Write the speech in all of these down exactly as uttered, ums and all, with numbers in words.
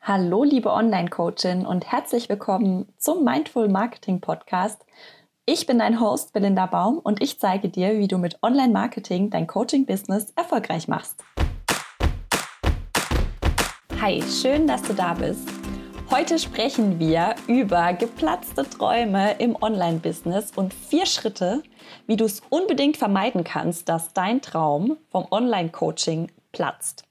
Hallo, liebe Online-Coachin und herzlich willkommen zum Mindful Marketing Podcast. Ich bin dein Host Belinda Baum und ich zeige dir, wie du mit Online-Marketing dein Coaching-Business erfolgreich machst. Hi, schön, dass du da bist. Heute sprechen wir über geplatzte Träume im Online-Business und vier Schritte, wie du es unbedingt vermeiden kannst, dass dein Traum vom Online-Coaching platzt.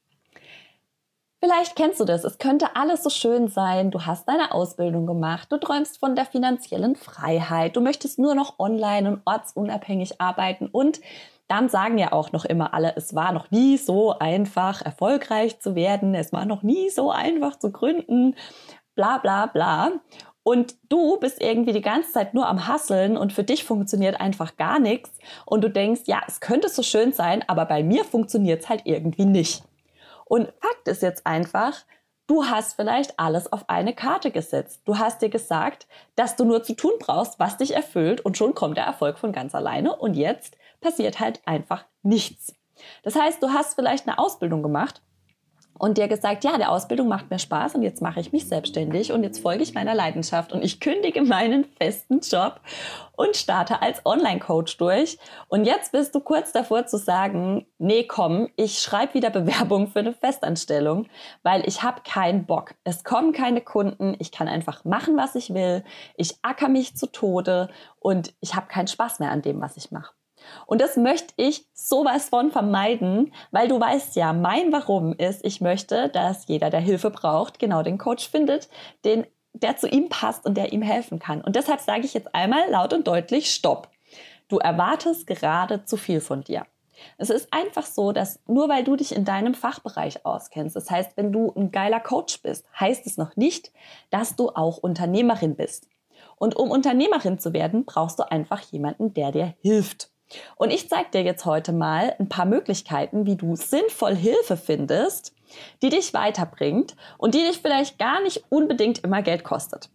Vielleicht kennst du das, es könnte alles so schön sein, du hast deine Ausbildung gemacht, du träumst von der finanziellen Freiheit, du möchtest nur noch online und ortsunabhängig arbeiten und dann sagen ja auch noch immer alle, es war noch nie so einfach, erfolgreich zu werden, es war noch nie so einfach zu gründen, bla bla bla. Und du bist irgendwie die ganze Zeit nur am Hasseln und für dich funktioniert einfach gar nichts und du denkst, ja, es könnte so schön sein, aber bei mir funktioniert es halt irgendwie nicht. Und Fakt ist jetzt einfach, du hast vielleicht alles auf eine Karte gesetzt. Du hast dir gesagt, dass du nur zu tun brauchst, was dich erfüllt und schon kommt der Erfolg von ganz alleine und jetzt passiert halt einfach nichts. Das heißt, du hast vielleicht eine Ausbildung gemacht und dir gesagt, ja, die Ausbildung macht mir Spaß und jetzt mache ich mich selbstständig und jetzt folge ich meiner Leidenschaft und ich kündige meinen festen Job und starte als Online-Coach durch. Und jetzt bist du kurz davor zu sagen, nee, komm, ich schreibe wieder Bewerbung für eine Festanstellung, weil ich habe keinen Bock. Es kommen keine Kunden, ich kann einfach machen, was ich will, ich acker mich zu Tode und ich habe keinen Spaß mehr an dem, was ich mache. Und das möchte ich sowas von vermeiden, weil du weißt ja, mein Warum ist, ich möchte, dass jeder, der Hilfe braucht, genau den Coach findet, den, der zu ihm passt und der ihm helfen kann. Und deshalb sage ich jetzt einmal laut und deutlich, stopp. Du erwartest gerade zu viel von dir. Es ist einfach so, dass nur weil du dich in deinem Fachbereich auskennst, das heißt, wenn du ein geiler Coach bist, heißt es noch nicht, dass du auch Unternehmerin bist. Und um Unternehmerin zu werden, brauchst du einfach jemanden, der dir hilft. Und ich zeige dir jetzt heute mal ein paar Möglichkeiten, wie du sinnvoll Hilfe findest, die dich weiterbringt und die dich vielleicht gar nicht unbedingt immer Geld kostet.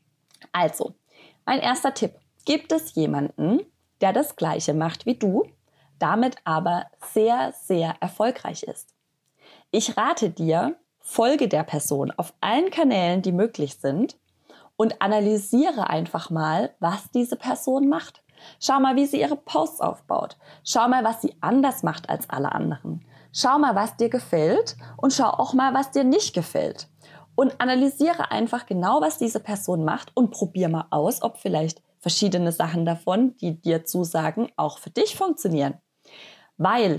Also, mein erster Tipp. Gibt es jemanden, der das Gleiche macht wie du, damit aber sehr, sehr erfolgreich ist? Ich rate dir, folge der Person auf allen Kanälen, die möglich sind und analysiere einfach mal, was diese Person macht. Schau mal, wie sie ihre Posts aufbaut. Schau mal, was sie anders macht als alle anderen. Schau mal, was dir gefällt und schau auch mal, was dir nicht gefällt. Und analysiere einfach genau, was diese Person macht und probier mal aus, ob vielleicht verschiedene Sachen davon, die dir zusagen, auch für dich funktionieren. Weil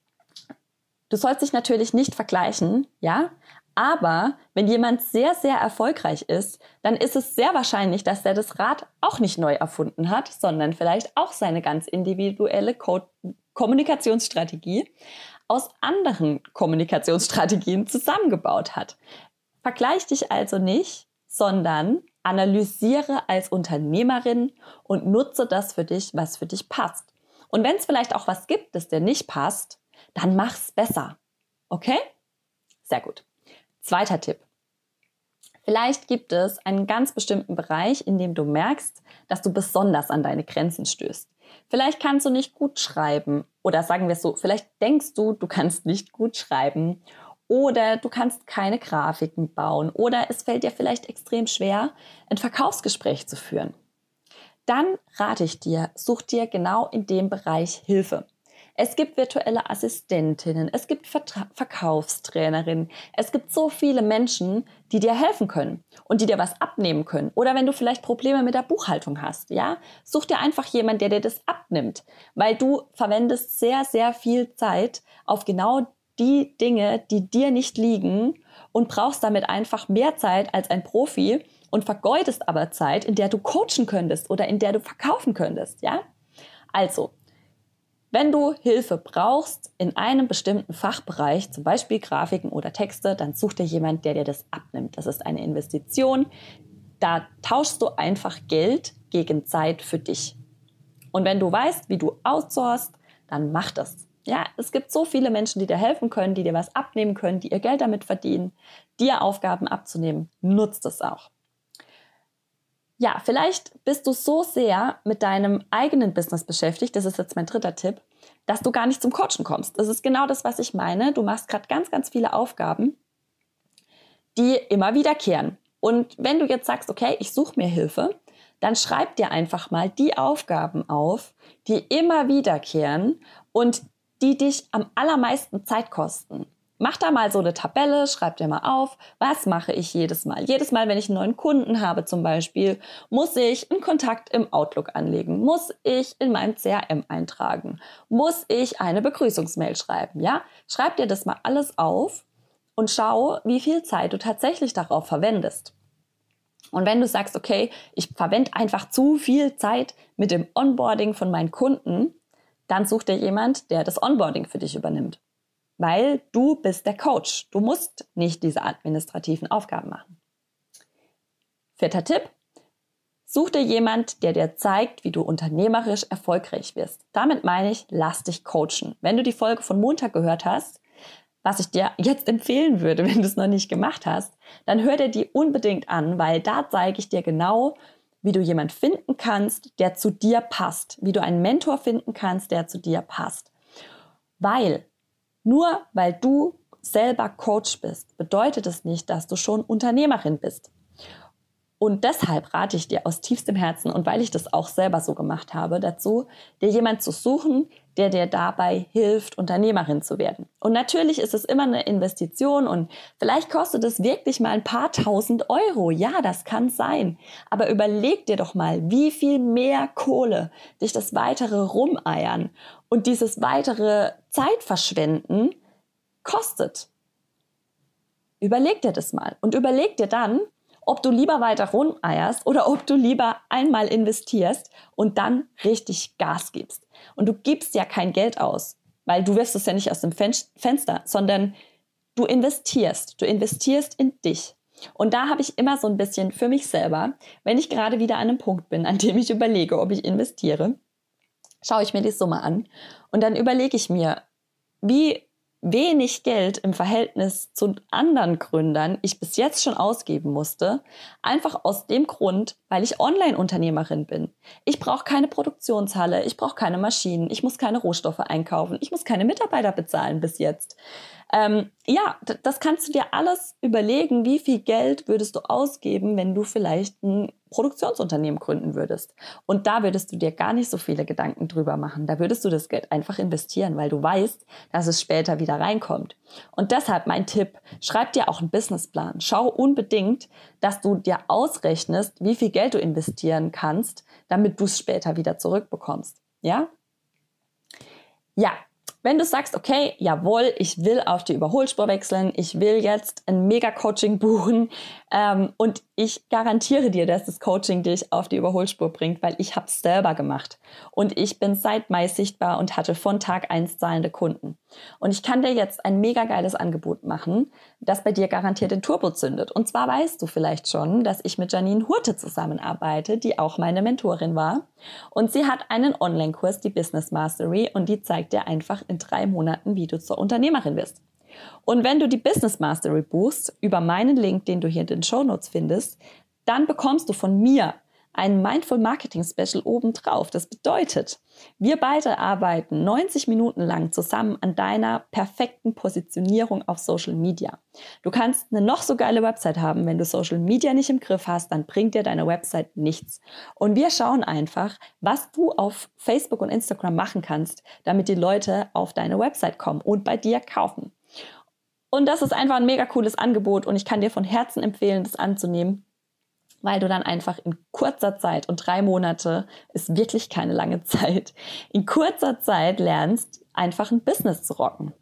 du sollst dich natürlich nicht vergleichen, ja? Aber wenn jemand sehr, sehr erfolgreich ist, dann ist es sehr wahrscheinlich, dass der das Rad auch nicht neu erfunden hat, sondern vielleicht auch seine ganz individuelle Co- Kommunikationsstrategie aus anderen Kommunikationsstrategien zusammengebaut hat. Vergleich dich also nicht, sondern analysiere als Unternehmerin und nutze das für dich, was für dich passt. Und wenn es vielleicht auch was gibt, das dir nicht passt, dann mach's besser. Okay? Sehr gut. Zweiter Tipp. Vielleicht gibt es einen ganz bestimmten Bereich, in dem du merkst, dass du besonders an deine Grenzen stößt. Vielleicht kannst du nicht gut schreiben oder sagen wir es so, vielleicht denkst du, du kannst nicht gut schreiben oder du kannst keine Grafiken bauen oder es fällt dir vielleicht extrem schwer, ein Verkaufsgespräch zu führen. Dann rate ich dir, such dir genau in dem Bereich Hilfe. Es gibt virtuelle Assistentinnen, es gibt Vertra- Verkaufstrainerinnen, es gibt so viele Menschen, die dir helfen können und die dir was abnehmen können. Oder wenn du vielleicht Probleme mit der Buchhaltung hast, ja, such dir einfach jemanden, der dir das abnimmt, weil du verwendest sehr, sehr viel Zeit auf genau die Dinge, die dir nicht liegen und brauchst damit einfach mehr Zeit als ein Profi und vergeudest aber Zeit, in der du coachen könntest oder in der du verkaufen könntest, ja? Also, wenn du Hilfe brauchst in einem bestimmten Fachbereich, zum Beispiel Grafiken oder Texte, dann such dir jemand, der dir das abnimmt. Das ist eine Investition. Da tauschst du einfach Geld gegen Zeit für dich. Und wenn du weißt, wie du outsourcest, dann mach das. Ja, es gibt so viele Menschen, die dir helfen können, die dir was abnehmen können, die ihr Geld damit verdienen, dir Aufgaben abzunehmen. Nutzt es auch. Ja, vielleicht bist du so sehr mit deinem eigenen Business beschäftigt, das ist jetzt mein dritter Tipp, dass du gar nicht zum Coachen kommst. Das ist genau das, was ich meine. Du machst gerade ganz, ganz viele Aufgaben, die immer wiederkehren. Und wenn du jetzt sagst, okay, ich suche mir Hilfe, dann schreib dir einfach mal die Aufgaben auf, die immer wiederkehren und die dich am allermeisten Zeit kosten. Mach da mal so eine Tabelle, schreib dir mal auf, was mache ich jedes Mal. Jedes Mal, wenn ich einen neuen Kunden habe zum Beispiel, muss ich einen Kontakt im Outlook anlegen, muss ich in meinem C R M eintragen, muss ich eine Begrüßungsmail schreiben. Ja? Schreib dir das mal alles auf und schau, wie viel Zeit du tatsächlich darauf verwendest. Und wenn du sagst, okay, ich verwende einfach zu viel Zeit mit dem Onboarding von meinen Kunden, dann such dir jemand, der das Onboarding für dich übernimmt. Weil du bist der Coach. Du musst nicht diese administrativen Aufgaben machen. Vierter Tipp. Such dir jemand, der dir zeigt, wie du unternehmerisch erfolgreich wirst. Damit meine ich, lass dich coachen. Wenn du die Folge von Montag gehört hast, was ich dir jetzt empfehlen würde, wenn du es noch nicht gemacht hast, dann hör dir die unbedingt an, weil da zeige ich dir genau, wie du jemanden finden kannst, der zu dir passt, wie du einen Mentor finden kannst, der zu dir passt. Weil, nur weil du selber Coach bist, bedeutet es nicht, dass du schon Unternehmerin bist. Und deshalb rate ich dir aus tiefstem Herzen und weil ich das auch selber so gemacht habe, dazu, dir jemanden zu suchen, der dir dabei hilft, Unternehmerin zu werden. Und natürlich ist es immer eine Investition und vielleicht kostet es wirklich mal ein paar tausend Euro. Ja, das kann sein. Aber überleg dir doch mal, wie viel mehr Kohle dich das weitere Rumeiern und dieses weitere Zeitverschwenden kostet. Überleg dir das mal und überleg dir dann, ob du lieber weiter rumeierst oder ob du lieber einmal investierst und dann richtig Gas gibst. Und du gibst ja kein Geld aus, weil du wirfst es ja nicht aus dem Fen- Fenster, sondern du investierst. Du investierst in dich. Und da habe ich immer so ein bisschen für mich selber, wenn ich gerade wieder an einem Punkt bin, an dem ich überlege, ob ich investiere, schaue ich mir die Summe an und dann überlege ich mir, wie wenig Geld im Verhältnis zu anderen Gründern ich bis jetzt schon ausgeben musste, einfach aus dem Grund, weil ich Online-Unternehmerin bin. Ich brauche keine Produktionshalle, ich brauche keine Maschinen, ich muss keine Rohstoffe einkaufen, ich muss keine Mitarbeiter bezahlen bis jetzt. Ähm, ja, d- das kannst du dir alles überlegen, wie viel Geld würdest du ausgeben, wenn du vielleicht ein Produktionsunternehmen gründen würdest. Und da würdest du dir gar nicht so viele Gedanken drüber machen. Da würdest du das Geld einfach investieren, weil du weißt, dass es später wieder reinkommt. Und deshalb mein Tipp, schreib dir auch einen Businessplan. Schau unbedingt, dass du dir ausrechnest, wie viel Geld du investieren kannst, damit du es später wieder zurückbekommst. Ja? Ja. Wenn du sagst, okay, jawohl, ich will auf die Überholspur wechseln, ich will jetzt ein Mega-Coaching buchen ähm, und ich garantiere dir, dass das Coaching dich auf die Überholspur bringt, weil ich habe es selber gemacht und ich bin seit Mai sichtbar und hatte von Tag eins zahlende Kunden. Und ich kann dir jetzt ein mega geiles Angebot machen, das bei dir garantiert den Turbo zündet. Und zwar weißt du vielleicht schon, dass ich mit Janine Hurte zusammenarbeite, die auch meine Mentorin war. Und sie hat einen Online-Kurs, die Business Mastery, und die zeigt dir einfach in drei Monaten, wie du zur Unternehmerin wirst. Und wenn du die Business Mastery buchst, über meinen Link, den du hier in den Shownotes findest, dann bekommst du von mir ein Mindful Marketing Special obendrauf. Das bedeutet, wir beide arbeiten neunzig Minuten lang zusammen an deiner perfekten Positionierung auf Social Media. Du kannst eine noch so geile Website haben, wenn du Social Media nicht im Griff hast, dann bringt dir deine Website nichts. Und wir schauen einfach, was du auf Facebook und Instagram machen kannst, damit die Leute auf deine Website kommen und bei dir kaufen. Und das ist einfach ein mega cooles Angebot und ich kann dir von Herzen empfehlen, das anzunehmen, weil du dann einfach in kurzer Zeit, und drei Monate ist wirklich keine lange Zeit, in kurzer Zeit lernst, einfach ein Business zu rocken.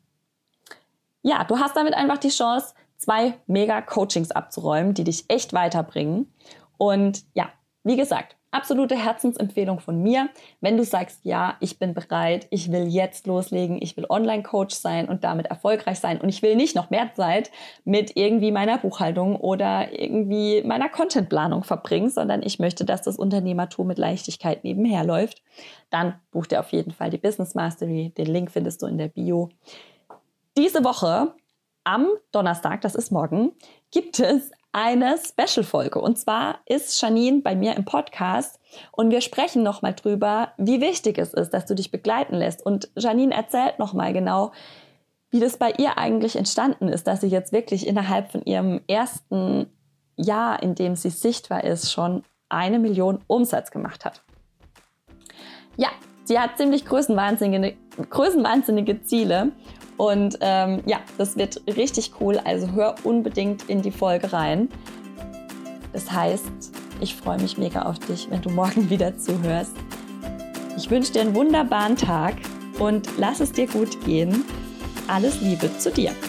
Ja, du hast damit einfach die Chance, zwei Mega-Coachings abzuräumen, die dich echt weiterbringen. Und ja, wie gesagt, absolute Herzensempfehlung von mir. Wenn du sagst, ja, ich bin bereit, ich will jetzt loslegen, ich will Online-Coach sein und damit erfolgreich sein und ich will nicht noch mehr Zeit mit irgendwie meiner Buchhaltung oder irgendwie meiner Contentplanung verbringen, sondern ich möchte, dass das Unternehmertum mit Leichtigkeit nebenher läuft, dann buch dir auf jeden Fall die Business Mastery. Den Link findest du in der Bio. Diese Woche, am Donnerstag, das ist morgen, gibt es eine Special-Folge. Und zwar ist Janine bei mir im Podcast und wir sprechen nochmal drüber, wie wichtig es ist, dass du dich begleiten lässt. Und Janine erzählt nochmal genau, wie das bei ihr eigentlich entstanden ist, dass sie jetzt wirklich innerhalb von ihrem ersten Jahr, in dem sie sichtbar ist, schon eine Million Umsatz gemacht hat. Ja, sie hat ziemlich größenwahnsinnige, größenwahnsinnige Ziele und ähm, ja, das wird richtig cool, also hör unbedingt in die Folge rein. Das heißt, ich freue mich mega auf dich, wenn du morgen wieder zuhörst. Ich wünsche dir einen wunderbaren Tag und lass es dir gut gehen. Alles Liebe zu dir.